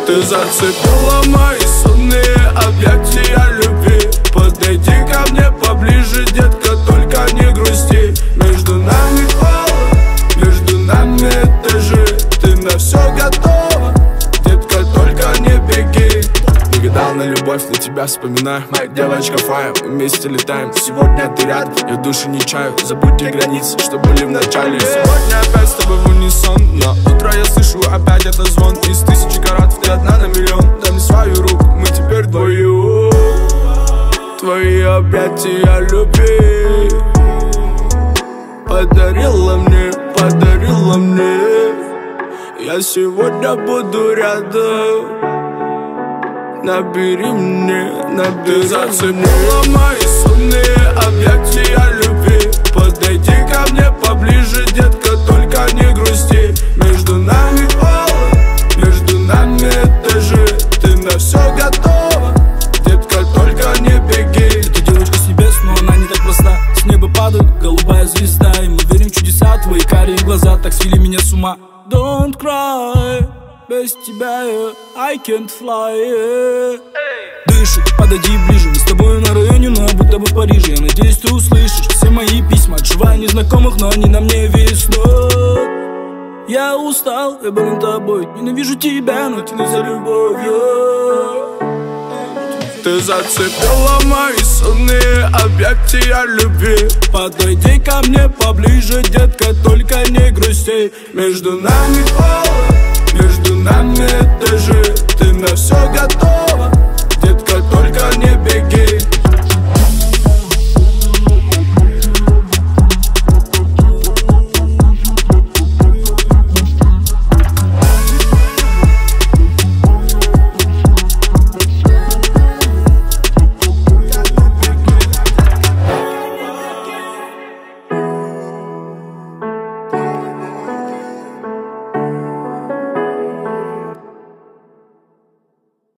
Ты зацепила мои сонные объятия любви. Подойди ко мне поближе, детка, только не грусти. Между нами холод, между нами этажи. Ты на все готова, детка, только не беги. Не гадал на любовь, на тебя вспоминаю. Моя девочка Фая, мы вместе летаем. Сегодня ты рядом, я души не чаю. Забудь те границы, что были в начале. Сегодня опять с тобой в унисон. На утро я слышу опять этот звон. Из 1000 каратов ты одна на миллион. Дай мне свою руку, мы теперь вдвоем. Твои объятия любви подарила мне. Я сегодня буду рядом. Набери мне, набери. Ты зацепила мои сонные объятия любви. Подойди ко мне поближе, детка, только не грусти. Между нами холод, между нами этажи. Ты на все готова, детка, только не беги. Эта девочка с небес, но она не так проста. С неба падает голубая звезда, и мы верим в чудеса. Твои карие глаза так свели меня с ума. Don't cry, без тебя I can't fly. Дыши, подойди ближе. Мы с тобой на районе, но будто бы в Париже. Я надеюсь, ты услышишь все мои письма, отшивая незнакомых, но они на мне виснут. Я устал, я болен тобой. Ненавижу тебя, но тяну за любовью. Ты зацепила мои сонные объятия любви. Подойди ко мне поближе, детка, только не грусти. Между нами холод, между нами этажи.